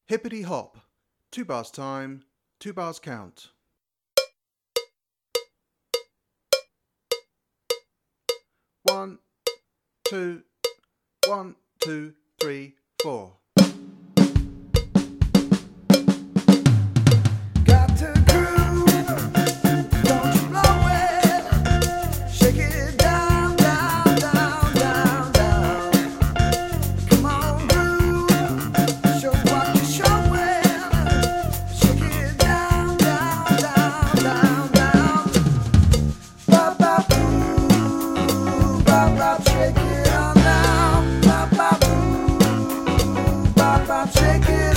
Hippity hop, 2 bars time, 2 bars count. One, two, 1, 2, 3, 4. Got to groove, don't you blow it, shake it down, down, down, down, down. Come on, groove, show what you're showing, shake it down, down, down, down, down. Bop, bop, boo, bop, bop, shake it on down. Bop, bop, boo, bop, bop, shake it.